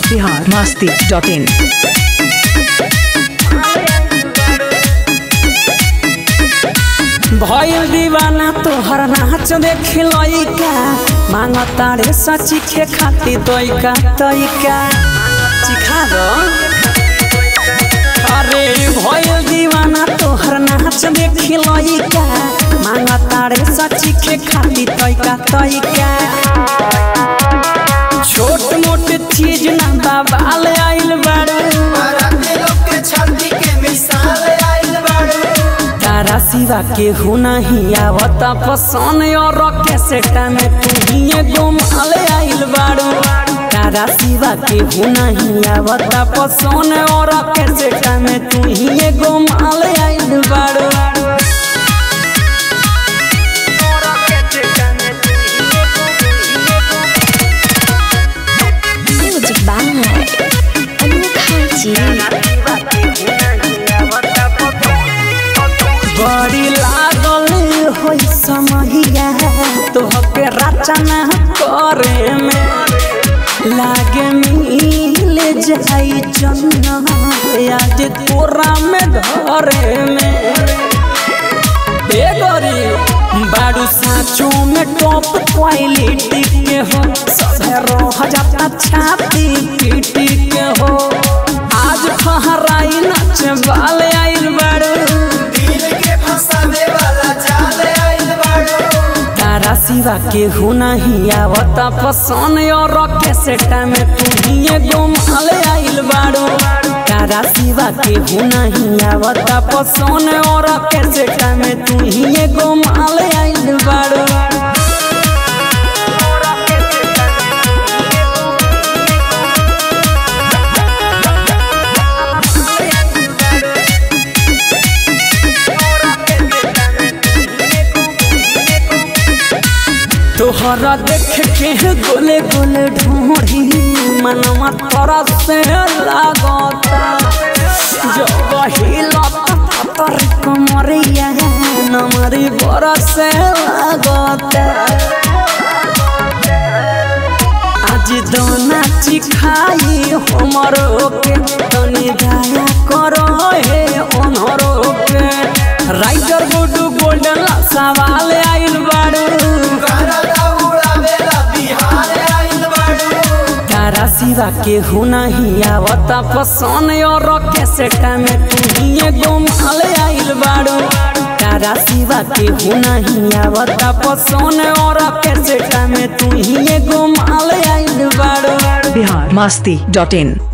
biharmasti.in भइल दीवाना तोहर नाच देख लइका मांगता रे सची के खाती तोइका तोइका चिखा दो। अरे भइल दीवाना तोहर नाच देख लइका मांगता रे सची के खाती तोइका तोइका। छोट मोट चीज ना बाबाल आइल बाड़ू तारा सिवा के हो नहीं आवता पसंद और कैसेटा में तू ही गुमाल आइल बाड़ू। तारा सिवा के हो नहीं आवता पसंद और कैसेटा में तू ही गुमाल आइल बाड़ू। बड़ी लागल होई समहिया तोहके रचना करे में लागे मिल जाई जन्नत आज तोरा में धरे में। बाड़ू साँचों में टॉप क्वालिटी के हो सभे रह जाता छाती पीटी के हो। आज फहराई नच वाले आइल बाड़ू तारा सिवा के हो नहीं आवता पसंद और कैसेटा में तू ही गुमाल आइल बाड़ू। तारा सिवा के हो नहीं आवता पसंद और कैसेटा में तू ही गुमाल आइल बाड़ू। तोहरा देख के गोले गोले ढूंढी मनवा तोरा से लागता जो हिलता कमरिया नमरी बड़ा से लागता। आज दोना चिखाई हमरो के तनी दया करो हे ओनरो के। राइटर गुडू गोल्डन सवाल आइल बाड़ू तारा सिवा के हो नहीं आवता पसंद और कैसेटा में तू ही गुमाल आइल बाड़ू। तारा सिवा के हो नहीं आवता पसंद और कैसेटा में तू ही गुमाल आइल बाड़ू। biharmasti.in